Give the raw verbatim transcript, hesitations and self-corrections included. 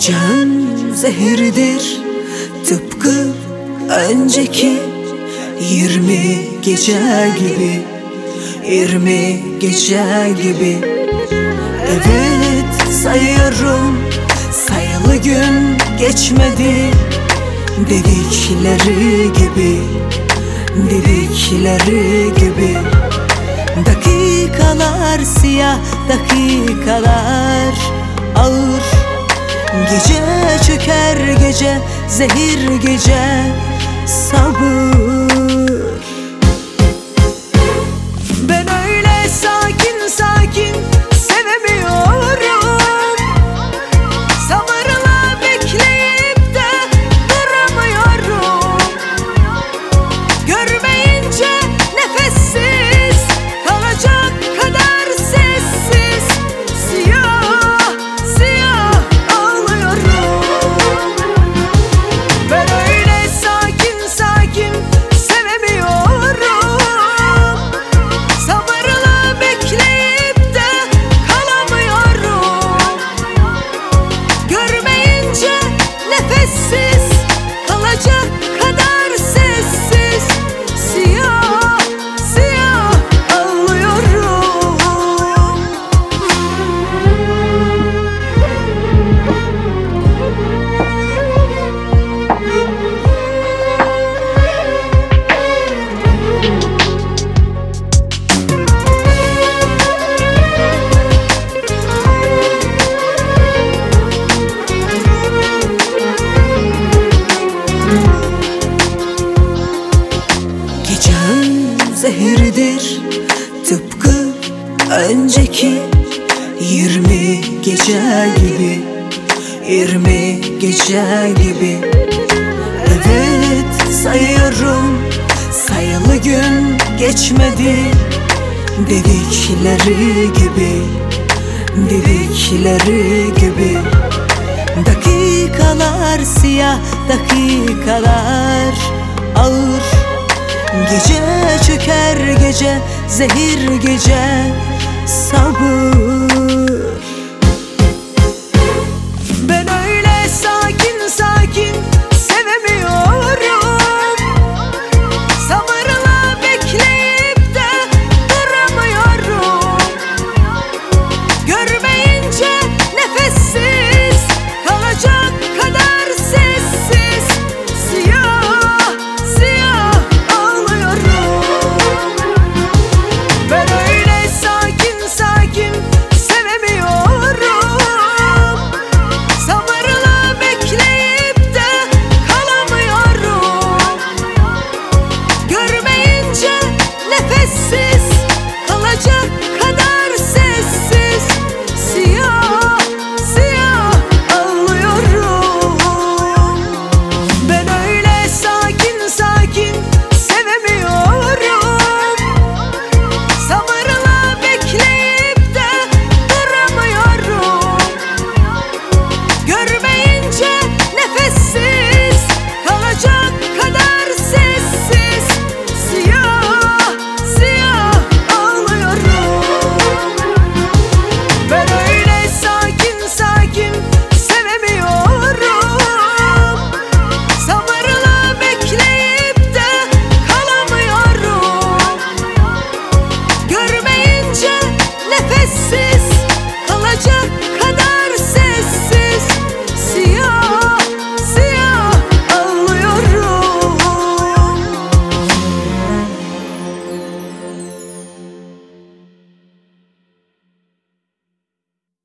Gecem zehirdir tıpkı önceki yirmi gece gibi, yirmi gece gibi. Evet sayıyorum, sayılı gün geçmedi. Dedikleri gibi, dedikleri gibi. Dakikalar siyah, dakikalar ağır. Gece çöker gece, zehir gece, sabır. Ben öyle sakin sakin sevemiyorum. Sabırla bekleyip de duramıyorum. Görmeyince nefessiz kalacak kadar sessiz, siyah siyah ağlıyorum. Ben öyle sakin sakin sevemiyorum. Sabırla bekleyip de kalamıyorum. Görmeyince nefessiz kalacak kadar sessiz, siyah siyah ağlıyorum. Gecem zehirdir tıpkı önceki yirmi gece gibi, yirmi gece gibi. Evet sayıyorum, sayılı gün geçmedi. Dedikleri gibi, dedikleri gibi. Dakikalar siyah, dakikalar ağır. Gece çöker gece, zehir gece, sabır.